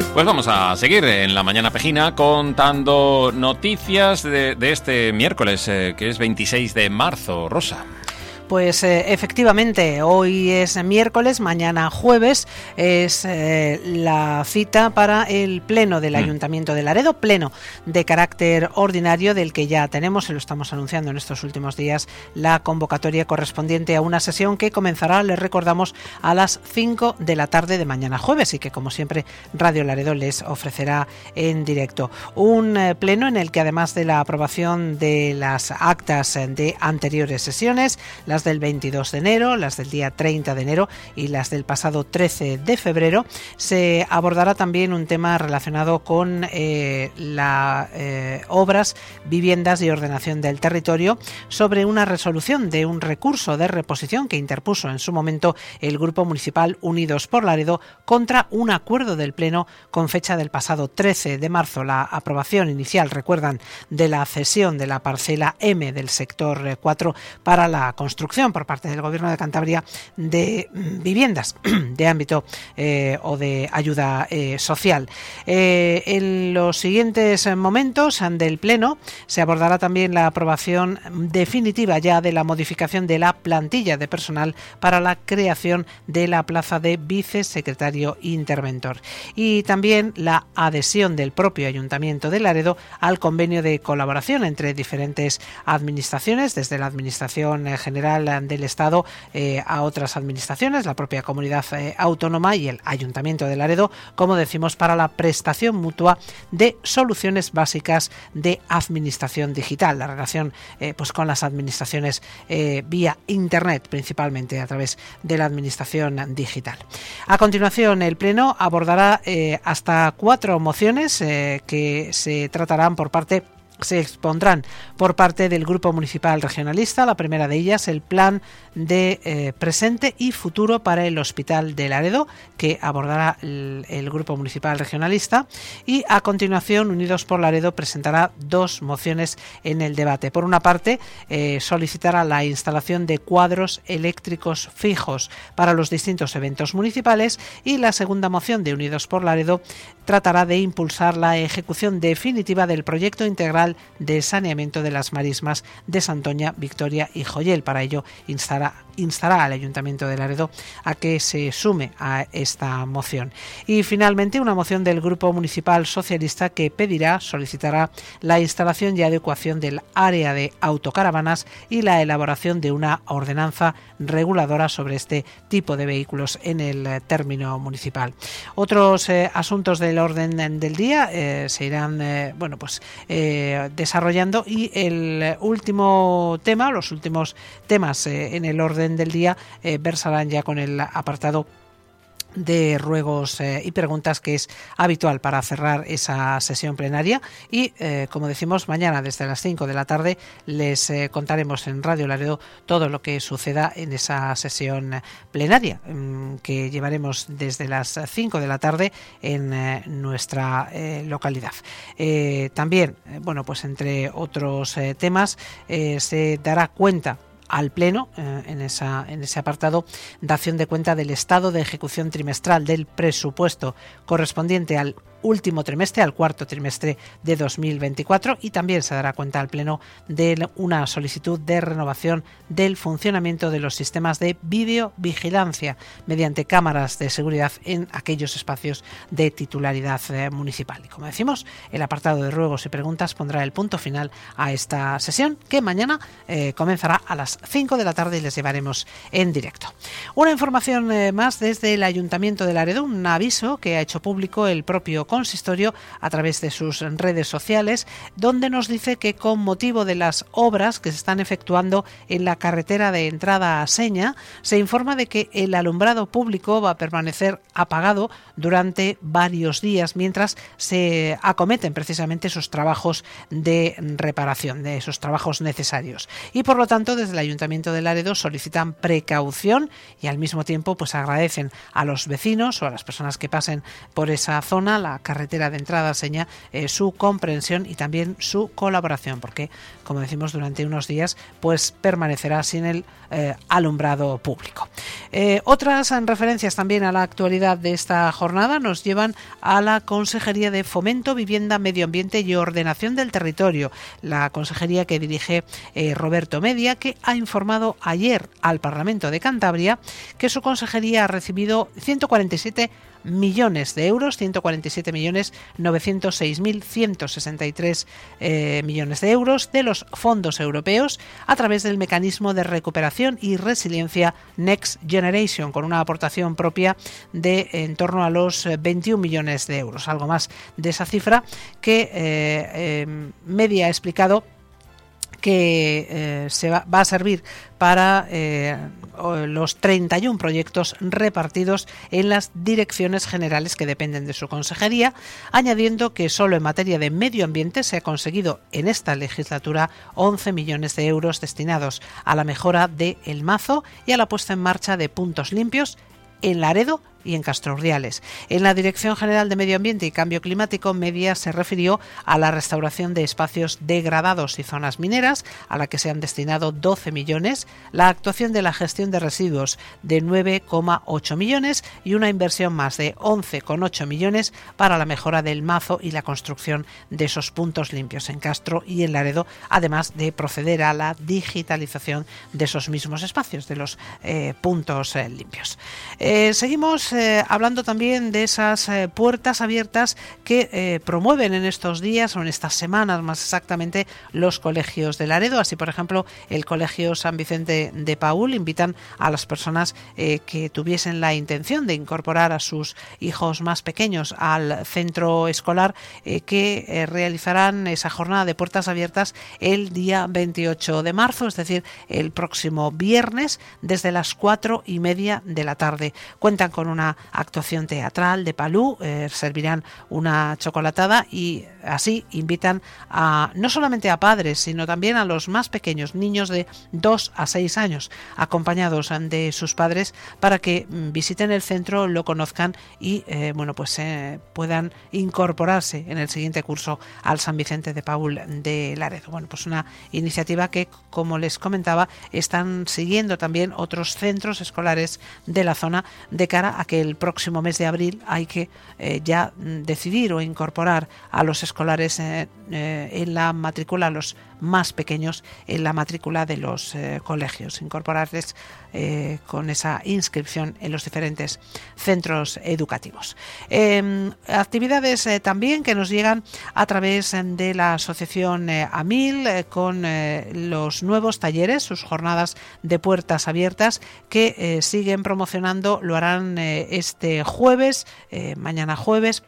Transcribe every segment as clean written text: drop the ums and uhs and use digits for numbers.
Pues vamos a seguir en la Mañana Pejina contando noticias de este miércoles, que es 26 de marzo. Rosa. Pues efectivamente, hoy es miércoles, mañana jueves es la cita para el pleno del Ayuntamiento de Laredo, pleno de carácter ordinario del que ya tenemos, se lo estamos anunciando en estos últimos días, la convocatoria correspondiente a una sesión que comenzará, les recordamos, a las 5 de la tarde de mañana jueves y que, como siempre, Radio Laredo les ofrecerá en directo. Un pleno en el que, además de la aprobación de las actas de anteriores sesiones, las del 22 de enero, las del día 30 de enero y las del pasado 13 de febrero, se abordará también un tema relacionado con obras, viviendas y ordenación del territorio sobre una resolución de un recurso de reposición que interpuso en su momento el Grupo Municipal Unidos por Laredo contra un acuerdo del Pleno con fecha del pasado 13 de marzo. La aprobación inicial, recuerdan, de la cesión de la parcela M del sector 4 para la construcción por parte del Gobierno de Cantabria de viviendas de ámbito o de ayuda social. En los siguientes momentos del Pleno se abordará también la aprobación definitiva ya de la modificación de la plantilla de personal para la creación de la plaza de vicesecretario interventor y también la adhesión del propio Ayuntamiento de Laredo al convenio de colaboración entre diferentes administraciones, desde la Administración General del Estado a otras administraciones, la propia comunidad autónoma y el Ayuntamiento de Laredo, como decimos, para la prestación mutua de soluciones básicas de administración digital, la relación pues con las administraciones vía Internet, principalmente a través de la administración digital. A continuación, el Pleno abordará hasta 4 mociones que se expondrán por parte del Grupo Municipal Regionalista. La primera de ellas, el plan de presente y futuro para el Hospital de Laredo, que abordará el Grupo Municipal Regionalista, y a continuación Unidos por Laredo presentará 2 mociones en el debate. Por una parte, solicitará la instalación de cuadros eléctricos fijos para los distintos eventos municipales, y la segunda moción de Unidos por Laredo tratará de impulsar la ejecución definitiva del proyecto integral de saneamiento de las marismas de Santoña, Victoria y Joyel. Para ello instará al Ayuntamiento de Laredo a que se sume a esta moción. Y finalmente, una moción del Grupo Municipal Socialista que solicitará la instalación y adecuación del área de autocaravanas y la elaboración de una ordenanza reguladora sobre este tipo de vehículos en el término municipal. Otros asuntos del orden del día se irán desarrollando, y el último tema, los últimos temas en el orden del día versarán ya con el apartado de ruegos y preguntas que es habitual para cerrar esa sesión plenaria, y como decimos, mañana desde las 5 de la tarde les contaremos en Radio Laredo todo lo que suceda en esa sesión plenaria que llevaremos desde las 5 de la tarde en nuestra localidad. También, pues entre otros temas, se dará cuenta al Pleno, en ese apartado, dación de cuenta del estado de ejecución trimestral del presupuesto correspondiente al último trimestre, al cuarto trimestre de 2024, y también se dará cuenta al Pleno de una solicitud de renovación del funcionamiento de los sistemas de videovigilancia mediante cámaras de seguridad en aquellos espacios de titularidad municipal. Y como decimos, el apartado de ruegos y preguntas pondrá el punto final a esta sesión, que mañana comenzará a las 5 de la tarde y les llevaremos en directo. Una información más desde el Ayuntamiento de Laredo, un aviso que ha hecho público el propio consistorio a través de sus redes sociales, donde nos dice que con motivo de las obras que se están efectuando en la carretera de entrada a Seña, se informa de que el alumbrado público va a permanecer apagado durante varios días mientras se acometen precisamente esos trabajos de reparación, de esos trabajos necesarios. Y por lo tanto, desde el Ayuntamiento de Laredo solicitan precaución y al mismo tiempo pues agradecen a los vecinos o a las personas que pasen por esa zona, la carretera de entrada a Seña, su comprensión y también su colaboración, porque, como decimos, durante unos días pues permanecerá sin el alumbrado público. Otras referencias también a la actualidad de esta jornada nos llevan a la Consejería de Fomento, Vivienda, Medio Ambiente y Ordenación del Territorio, la consejería que dirige Roberto Media, que ha informado ayer al Parlamento de Cantabria que su consejería ha recibido 147 millones de euros, 147.906.163 millones de euros de los fondos europeos a través del mecanismo de recuperación y resiliencia Next Generation, con una aportación propia de en torno a los 21 millones de euros, algo más de esa cifra que Media ha explicado que va a servir para los 31 proyectos repartidos en las direcciones generales que dependen de su consejería, añadiendo que solo en materia de medio ambiente se ha conseguido en esta legislatura 11 millones de euros destinados a la mejora de El Mazo y a la puesta en marcha de puntos limpios en Laredo y en Castro Urdiales. En la Dirección General de Medio Ambiente y Cambio Climático, Media se refirió a la restauración de espacios degradados y zonas mineras, a la que se han destinado 12 millones, la actuación de la gestión de residuos de 9,8 millones y una inversión más de 11,8 millones para la mejora del Mazo y la construcción de esos puntos limpios en Castro y en Laredo, además de proceder a la digitalización de esos mismos espacios, de los puntos limpios. Seguimos hablando también de esas puertas abiertas que promueven en estos días o en estas semanas más exactamente los colegios de Laredo. Así, por ejemplo, el Colegio San Vicente de Paúl invitan a las personas que tuviesen la intención de incorporar a sus hijos más pequeños al centro escolar que realizarán esa jornada de puertas abiertas el día 28 de marzo, es decir, el próximo viernes desde las 4:30 de la tarde. Cuentan con una actuación teatral de Palú, servirán una chocolatada y así invitan no solamente a padres, sino también a los más pequeños, niños de 2 a 6 años, acompañados de sus padres, para que visiten el centro, lo conozcan y puedan incorporarse en el siguiente curso al San Vicente de Paúl de Laredo. Bueno, pues una iniciativa que, como les comentaba, están siguiendo también otros centros escolares de la zona de cara a que el próximo mes de abril hay que ya decidir o incorporar a los escolares en la matrícula, a los más pequeños en la matrícula de los colegios, incorporarles con esa inscripción en los diferentes centros educativos. Actividades también que nos llegan a través de la asociación AMIL con los nuevos talleres, sus jornadas de puertas abiertas que siguen promocionando, lo harán este jueves, mañana jueves,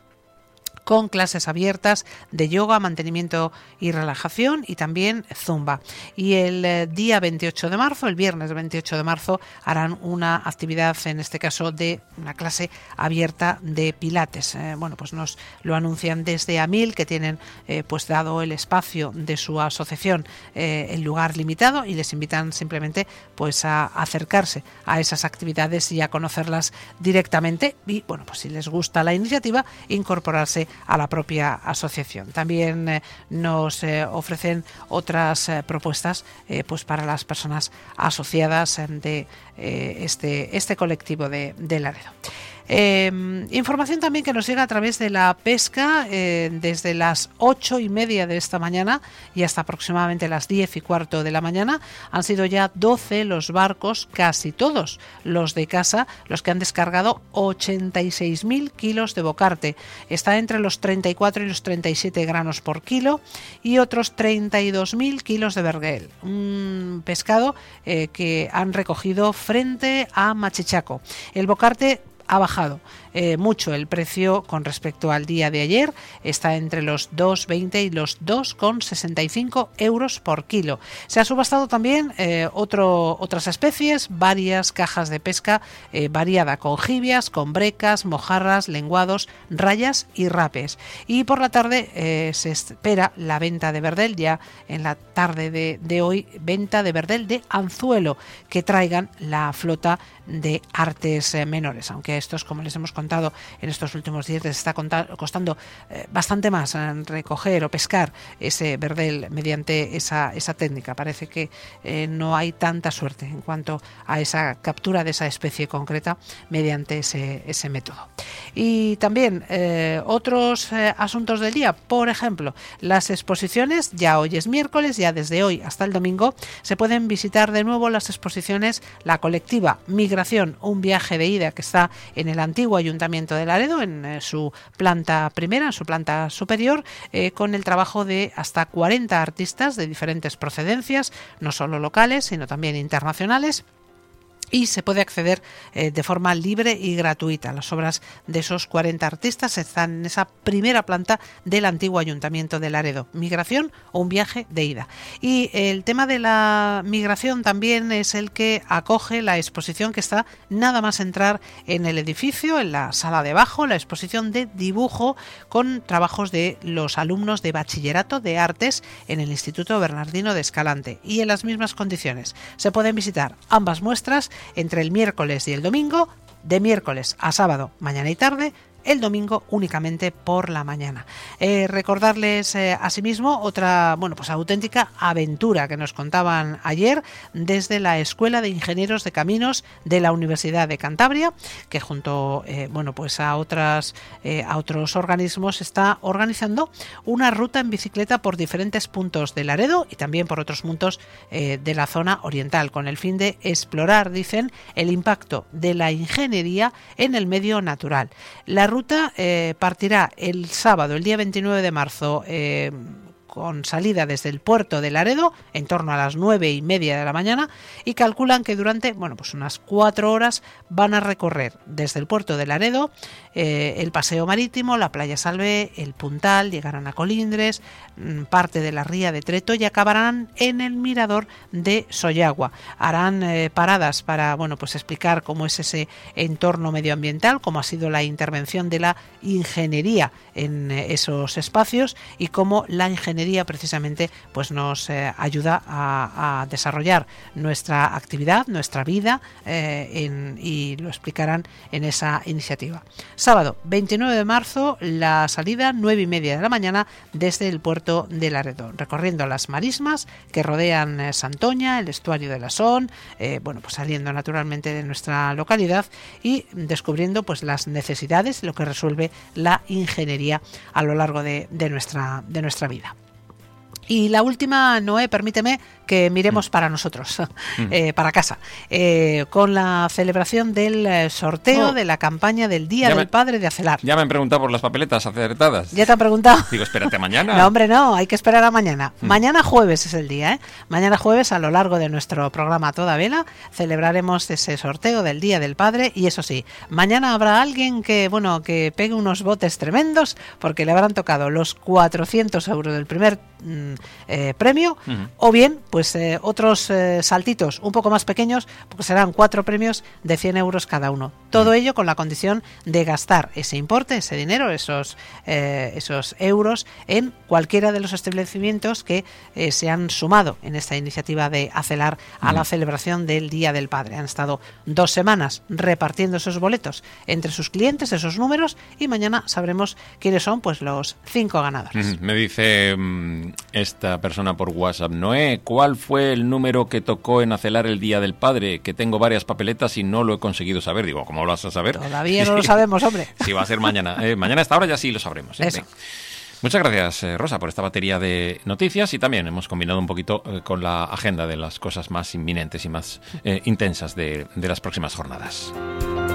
con clases abiertas de yoga, mantenimiento y relajación y también zumba. Y el día 28 de marzo, el viernes 28 de marzo, harán una actividad, en este caso de una clase abierta de pilates. Pues nos lo anuncian desde AMIL, que tienen dado el espacio de su asociación el lugar limitado, y les invitan simplemente a acercarse a esas actividades y a conocerlas directamente y, si les gusta la iniciativa, incorporarse a la propia asociación. También nos ofrecen otras propuestas para las personas asociadas de este colectivo de Laredo. Información también que nos llega a través de la pesca desde las 8:30 de esta mañana y hasta aproximadamente las 10:15 de la mañana. Han sido ya 12 los barcos, casi todos los de casa, los que han descargado 86.000 kilos de bocarte. Está entre los 34 y los 37 granos por kilo, y otros 32.000 kilos de verguel, un pescado que han recogido frente a Machichaco. El bocarte ha bajado mucho el precio con respecto al día de ayer, está entre los 2,20 y los 2,65 euros por kilo. Se ha subastado también otras especies, varias cajas de pesca variada, con jibias, con brecas, mojarras, lenguados, rayas y rapes. Y por la tarde se espera la venta de verdel, ya en la tarde de hoy, venta de verdel de anzuelo que traigan la flota de artes menores, aunque estos, como les hemos contado, contado en estos últimos días, les está costando bastante más recoger o pescar ese verdel mediante esa técnica. Parece que no hay tanta suerte en cuanto a esa captura de esa especie concreta mediante ese método. Y también otros asuntos del día, por ejemplo, las exposiciones. Ya hoy es miércoles, ya desde hoy hasta el domingo se pueden visitar de nuevo las exposiciones, la colectiva Migración, un viaje de ida, que está en el antiguo Ayuntamiento de Laredo, en su planta primera, en su planta superior, con el trabajo de hasta 40 artistas de diferentes procedencias, no solo locales, sino también internacionales. Y se puede acceder de forma libre y gratuita. Las obras de esos 40 artistas están en esa primera planta del antiguo Ayuntamiento de Laredo. Migración o un viaje de ida. Y el tema de la migración también es el que acoge la exposición que está nada más entrar en el edificio, en la sala de abajo, la exposición de dibujo con trabajos de los alumnos de Bachillerato de Artes en el Instituto Bernardino de Escalante. Y en las mismas condiciones. Se pueden visitar ambas muestras entre el miércoles y el domingo, de miércoles a sábado, mañana y tarde, el domingo únicamente por la mañana. Recordarles asimismo otra, auténtica aventura que nos contaban ayer desde la Escuela de Ingenieros de Caminos de la Universidad de Cantabria, que junto a otros organismos está organizando una ruta en bicicleta por diferentes puntos de Laredo y también por otros puntos de la zona oriental, con el fin de explorar, dicen, el impacto de la ingeniería en el medio natural. La ruta partirá el sábado, el día 29 de marzo, con salida desde el puerto de Laredo en torno a las 9:30 de la mañana, y calculan que durante unas 4 horas van a recorrer desde el puerto de Laredo el paseo marítimo, la playa Salvé, el Puntal, llegarán a Colindres, parte de la ría de Treto y acabarán en el mirador de Sollagua. Harán paradas para explicar cómo es ese entorno medioambiental, cómo ha sido la intervención de la ingeniería en esos espacios y cómo la ingeniería precisamente nos ayuda a desarrollar nuestra actividad, nuestra vida, y lo explicarán en esa iniciativa. Sábado 29 de marzo, la salida 9:30 de la mañana desde el puerto de Laredo, recorriendo las marismas que rodean Santoña, el estuario de la Son, saliendo naturalmente de nuestra localidad y descubriendo las necesidades, lo que resuelve la ingeniería a lo largo de nuestra vida. Y la última, Noé, permíteme que miremos para nosotros, para casa, con la celebración del sorteo de la campaña del Día del Padre de Acelar. Ya me han preguntado por las papeletas acertadas. ¿Ya te han preguntado? Digo, espérate mañana. No, hombre, no, hay que esperar a mañana. Mañana jueves es el día, ¿eh? Mañana jueves, a lo largo de nuestro programa a toda vela, celebraremos ese sorteo del Día del Padre, y eso sí, mañana habrá alguien que pegue unos botes tremendos, porque le habrán tocado los 400 euros del primer premio, o bien otros saltitos un poco más pequeños, porque serán 4 premios de 100 euros cada uno. Todo ello con la condición de gastar ese importe, ese dinero, esos euros en cualquiera de los establecimientos que se han sumado en esta iniciativa de Acelar a la celebración del Día del Padre. Han estado 2 semanas repartiendo esos boletos entre sus clientes, esos números, y mañana sabremos quiénes son los 5 ganadores. Me dice esta persona por WhatsApp: Noé, ¿cuál fue el número que tocó en Acelar el Día del Padre? Que tengo varias papeletas y no lo he conseguido saber. Digo, ¿cómo lo vas a saber? Todavía no lo sabemos, hombre. Sí, va a ser mañana. Mañana a esta hora ya sí lo sabremos. Eso. Muchas gracias, Rosa, por esta batería de noticias, y también hemos combinado un poquito con la agenda de las cosas más inminentes y más intensas de las próximas jornadas.